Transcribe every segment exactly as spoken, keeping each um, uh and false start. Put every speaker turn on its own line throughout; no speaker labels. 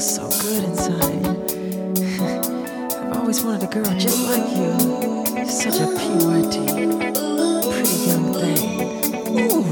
feels so good inside. I've always wanted a girl just like you. You're such a P Y T, pretty young thing. Ooh.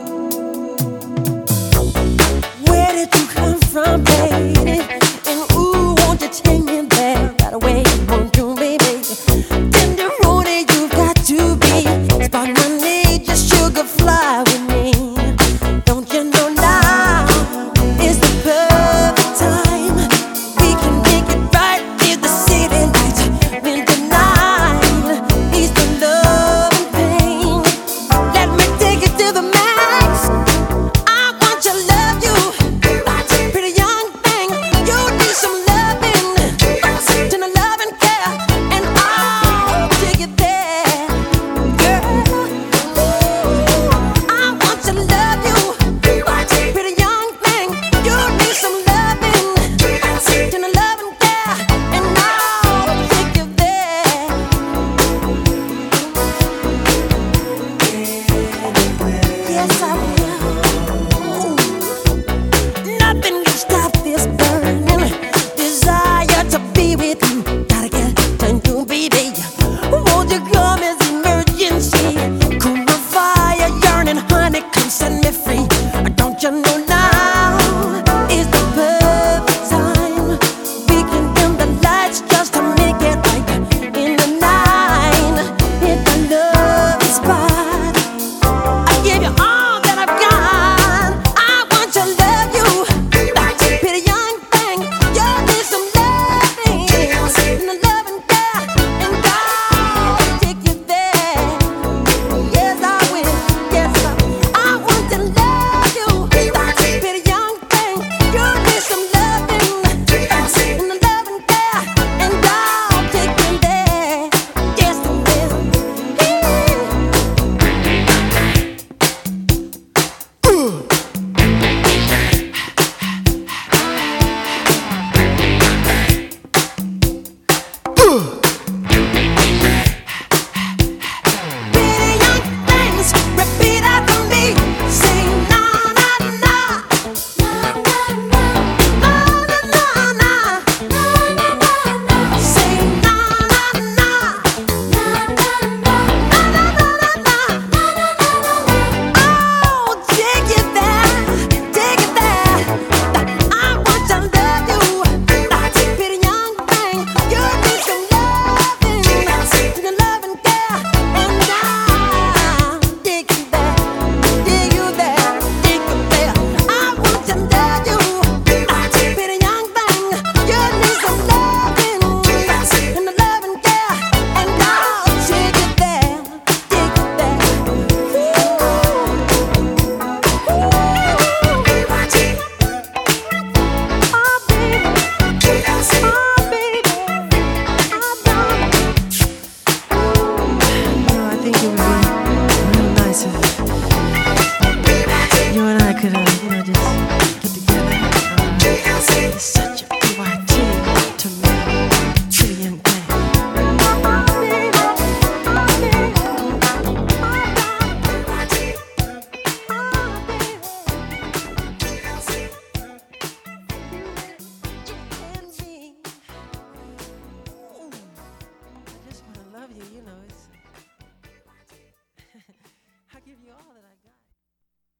Where did you come from, baby? And ooh, won't you take me there right away? Won't you, baby? Tenderoni, you've got to be. Spark my need, just sugar fly with me. Don't you know now is the perfect time? We can make it right near the city lights. Winter night, ease the love and pain. Let me take it to the max. I want to love you, pretty young thing. You need some loving, tender love and care, and I'll take it there, girl. Ooh, I want to love you, pretty young thing. You need some loving, tender love and care, and I'll take you there. Yes, I will. Nothing can stop this burning desire to be with you. Gotta get to you, baby. Won't you come as emergency? Cool my fire, yearning, honey, come set me free. Don't you know now is the perfect time? We can dim the lights just to make it right in the night. Hit the love spot. I give you all that I've got. I want to love you, pretty young thing. You need some loving, and the love and care, and I'll take you there. Yes, I will. Yes, I will. I want to love you, pretty young thing. You need some loving, and the love and care, and I'll take you there. Yes, I will. Pretty young things, repeat after me. Say na na na, na na na, na na na, na na na. Say na na na, na na na, na na na, na na na. Oh, take it there, take it there. I want to love you, pretty young thing. You need some loving, the love and care, and I'll take you there, take you there, take you there. I want to love you, pretty young thing. You need some loving, and the love and care, and I'll take you there, take you there. Oh, baby, oh, baby, oh, darling.
You know, I think it would be real nice if you and I could uh,